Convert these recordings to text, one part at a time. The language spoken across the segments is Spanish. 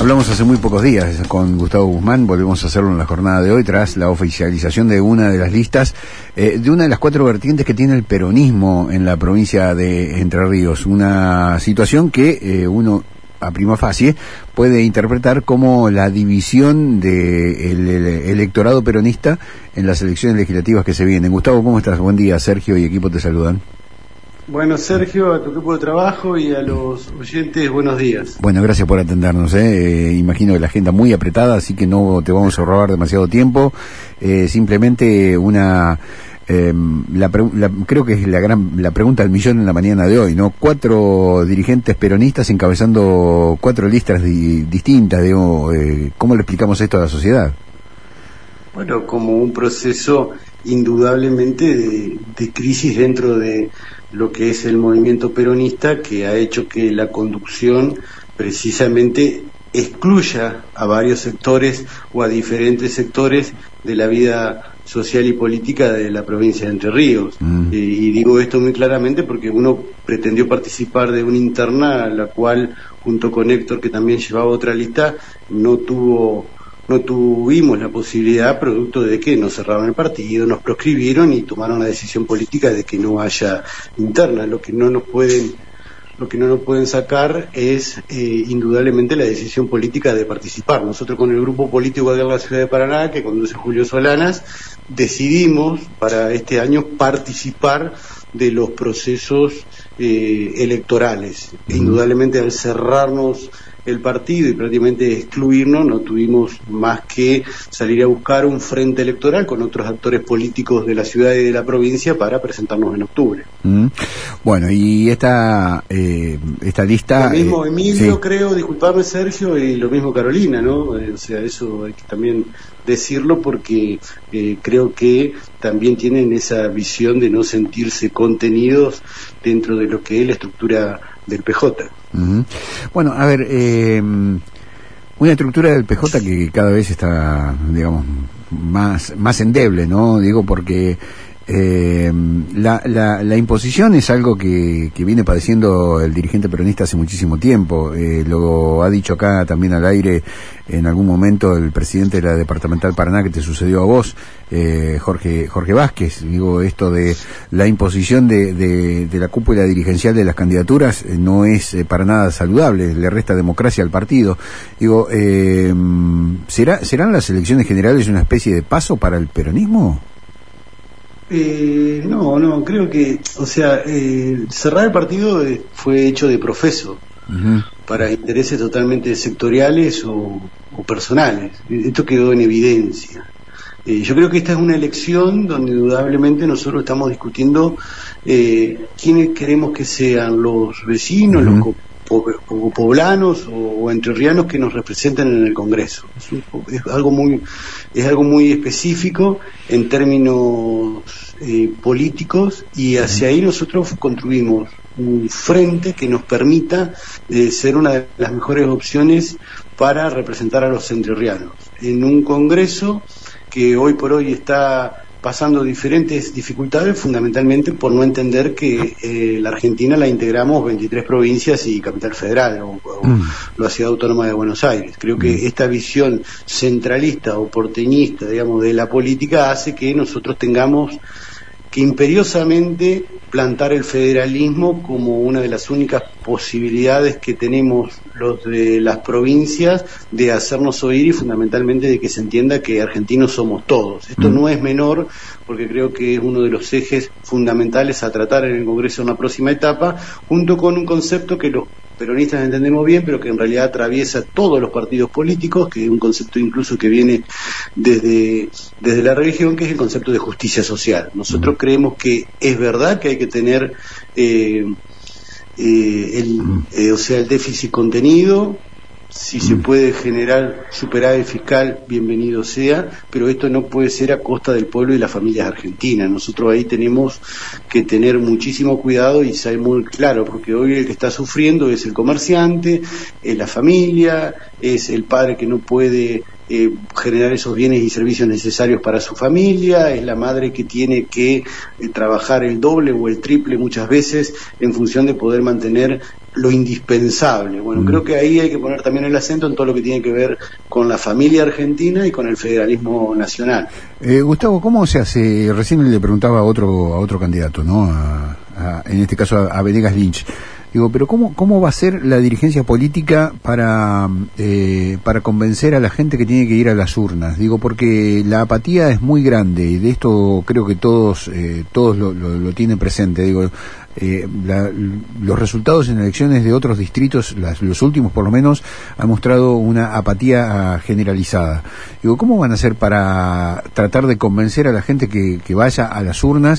Hablamos hace muy pocos días con Gustavo Guzmán, volvemos a hacerlo en la jornada de hoy tras la oficialización de una de las listas, de una de las 4 vertientes que tiene el peronismo en la provincia de Entre Ríos. Una situación que uno a prima facie puede interpretar como la división del electorado peronista en las elecciones legislativas que se vienen. Gustavo, ¿cómo estás? Buen día, Sergio y equipo te saludan. Bueno, Sergio, a tu equipo de trabajo y a los oyentes, buenos días. Bueno, gracias por atendernos. Imagino que la agenda muy apretada, así que no te vamos a robar demasiado tiempo. Simplemente una... creo que es la pregunta del millón en la mañana de hoy, ¿no? 4 dirigentes peronistas encabezando 4 listas distintas, digo, ¿cómo le explicamos esto a la sociedad? Bueno, como un proceso indudablemente de crisis dentro de lo que es el movimiento peronista, que ha hecho que la conducción precisamente excluya a varios sectores o a diferentes sectores de la vida social y política de la provincia de Entre Ríos. Y digo esto muy claramente porque uno pretendió participar de una interna a la cual, junto con Héctor, que también llevaba otra lista, no tuvimos la posibilidad, producto de que nos cerraron el partido, nos proscribieron y tomaron la decisión política de que no haya interna. Lo que no nos pueden sacar es indudablemente la decisión política de participar. Nosotros, con el grupo político de la ciudad de Paraná, que conduce Julio Solanas, decidimos para este año participar de los procesos electorales. Indudablemente, al cerrarnos el partido y prácticamente excluirnos, no tuvimos más que salir a buscar un frente electoral con otros actores políticos de la ciudad y de la provincia para presentarnos en octubre. Bueno, y esta lista... Lo mismo Emilio, sí. Creo, disculpame, Sergio, y lo mismo Carolina, ¿no? O sea, eso hay que también decirlo porque creo que también tienen esa visión de no sentirse contenidos dentro de lo que es la estructura del PJ. Bueno, a ver, una estructura del PJ que cada vez está, digamos, más endeble, ¿no? Digo, porque la imposición es algo que viene padeciendo el dirigente peronista hace muchísimo tiempo. Lo ha dicho acá también al aire en algún momento el presidente de la departamental Paraná, que te sucedió a vos, Jorge Vázquez. Digo, esto de la imposición de la cúpula dirigencial de las candidaturas no es para nada saludable, le resta democracia al partido. Digo, ¿serán las elecciones generales una especie de paso para el peronismo? No, creo que, o sea, cerrar el partido fue hecho de profeso, para intereses totalmente sectoriales o personales. Esto quedó en evidencia. Yo creo que esta es una elección donde indudablemente nosotros estamos discutiendo quiénes queremos que sean los vecinos, los poblanos o entrerrianos que nos representan en el Congreso. Es algo muy específico en términos políticos, y hacia ahí nosotros construimos un frente que nos permita ser una de las mejores opciones para representar a los entrerrianos en un Congreso que hoy por hoy está pasando diferentes dificultades, fundamentalmente por no entender que la Argentina la integramos 23 provincias y Capital Federal, o la Ciudad Autónoma de Buenos Aires. Creo que esta visión centralista o porteñista, digamos, de la política hace que nosotros tengamos que imperiosamente plantar el federalismo como una de las únicas posibilidades que tenemos los de las provincias de hacernos oír, y fundamentalmente de que se entienda que argentinos somos todos. Esto no es menor, porque creo que es uno de los ejes fundamentales a tratar en el Congreso en la próxima etapa, junto con un concepto que los peronistas entendemos bien, pero que en realidad atraviesa todos los partidos políticos, que es un concepto incluso que viene desde la religión, que es el concepto de justicia social. Nosotros creemos que es verdad que hay que tener el déficit contenido. Si se puede generar superávit fiscal, bienvenido sea, pero esto no puede ser a costa del pueblo y las familias argentinas. Nosotros ahí tenemos que tener muchísimo cuidado y ser muy claro, porque hoy el que está sufriendo es el comerciante, es la familia, es el padre que no puede generar esos bienes y servicios necesarios para su familia, es la madre que tiene que trabajar el doble o el triple muchas veces en función de poder mantener lo indispensable. Bueno, creo que ahí hay que poner también el acento en todo lo que tiene que ver con la familia argentina y con el federalismo nacional. Gustavo, ¿cómo se hace? Recién le preguntaba a otro candidato, ¿no? En este caso a Venegas Lynch. Digo, pero ¿cómo va a ser la dirigencia política para convencer a la gente que tiene que ir a las urnas? Digo, porque la apatía es muy grande y de esto creo que todos lo tienen presente. Digo, los resultados en elecciones de otros distritos, los últimos por lo menos, han mostrado una apatía generalizada. Digo, ¿cómo van a hacer para tratar de convencer a la gente que vaya a las urnas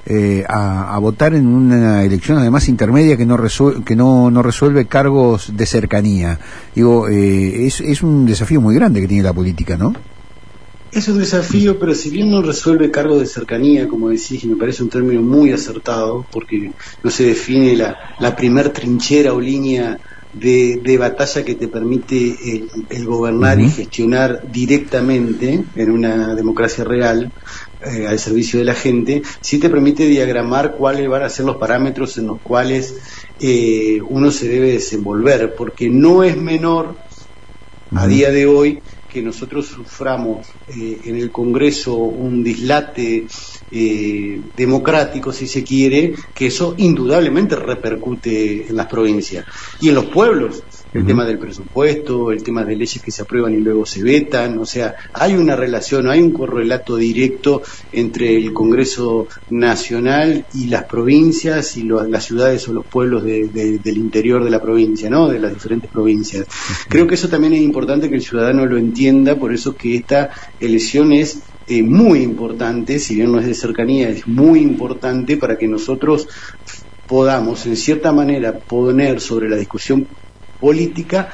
a votar en una elección además intermedia que no resuelve cargos de cercanía? Digo, es un desafío muy grande que tiene la política, ¿no? Es un desafío, pero si bien no resuelve cargos de cercanía, como decís, y me parece un término muy acertado, porque no se define la primer trinchera o línea de batalla que te permite el gobernar y gestionar directamente en una democracia real, al servicio de la gente, sí te permite diagramar cuáles van a ser los parámetros en los cuales uno se debe desenvolver, porque no es menor a día de hoy que nosotros suframos en el Congreso un dislate democrático, si se quiere, que eso indudablemente repercute en las provincias y en los pueblos. El tema del presupuesto, el tema de leyes que se aprueban y luego se vetan, o sea, hay una relación, hay un correlato directo entre el Congreso Nacional y las provincias y las ciudades o los pueblos del interior de la provincia, ¿no? De las diferentes provincias. Creo que eso también es importante que el ciudadano lo entienda, por eso que esta elección es muy importante, si bien no es de cercanía, es muy importante para que nosotros podamos, en cierta manera, poner sobre la discusión política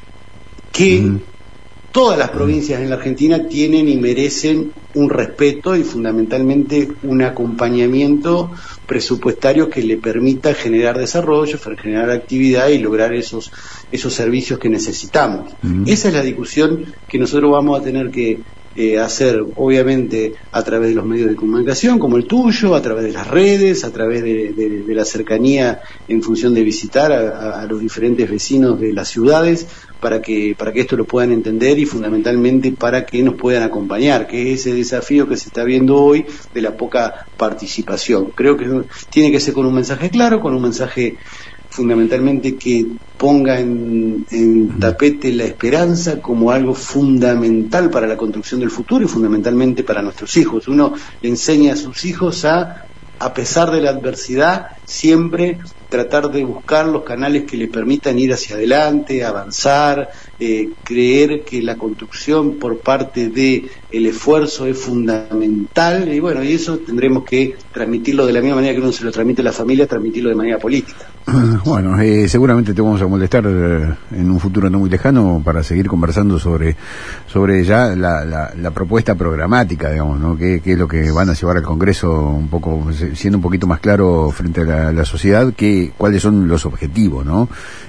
que todas las provincias en la Argentina tienen y merecen un respeto y fundamentalmente un acompañamiento presupuestario que le permita generar desarrollo, generar actividad y lograr esos servicios que necesitamos. Esa es la discusión que nosotros vamos a tener que hacer, obviamente, a través de los medios de comunicación como el tuyo, a través de las redes, a través de la cercanía en función de visitar a los diferentes vecinos de las ciudades para que esto lo puedan entender y fundamentalmente para que nos puedan acompañar, que es ese desafío que se está viendo hoy de la poca participación. Creo que tiene que ser con un mensaje claro, con un mensaje fundamentalmente que ponga en tapete la esperanza como algo fundamental para la construcción del futuro y fundamentalmente para nuestros hijos. Uno le enseña a sus hijos a pesar de la adversidad, siempre tratar de buscar los canales que le permitan ir hacia adelante, avanzar, creer que la construcción por parte del esfuerzo es fundamental, y bueno, y eso tendremos que transmitirlo de la misma manera que uno se lo transmite a la familia, transmitirlo de manera política. Bueno, seguramente te vamos a molestar en un futuro no muy lejano para seguir conversando sobre ya la propuesta programática, digamos, ¿no? ¿Qué es lo que van a llevar al Congreso, un poco siendo un poquito más claro frente a la sociedad, cuáles son los objetivos, ¿no?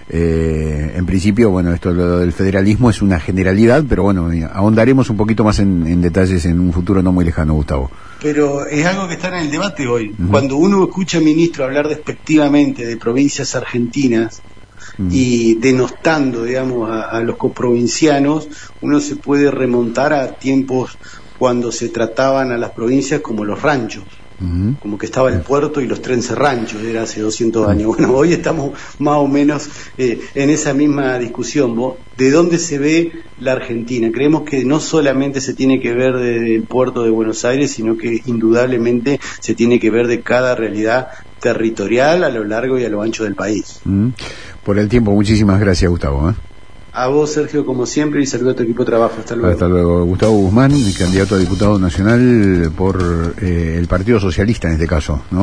En principio, bueno, lo del federalismo es una generalidad, pero bueno, ahondaremos un poquito más en detalles en un futuro no muy lejano, Gustavo. Pero es algo que está en el debate hoy. Cuando uno escucha al ministro hablar despectivamente de provincias argentinas y denostando, digamos, a los coprovincianos, uno se puede remontar a tiempos cuando se trataban a las provincias como los ranchos. Como que estaba el puerto y los trenes ranchos, era hace 200 años. Bueno, hoy estamos más o menos en esa misma discusión. ¿De dónde se ve la Argentina? Creemos que no solamente se tiene que ver desde el puerto de Buenos Aires, sino que indudablemente se tiene que ver de cada realidad territorial a lo largo y a lo ancho del país. Por el tiempo, muchísimas gracias, Gustavo. A vos, Sergio, como siempre, y saludo a tu equipo de trabajo. Hasta luego. Hasta luego. Gustavo Guzmán, candidato a diputado nacional por el Partido Socialista en este caso, ¿no?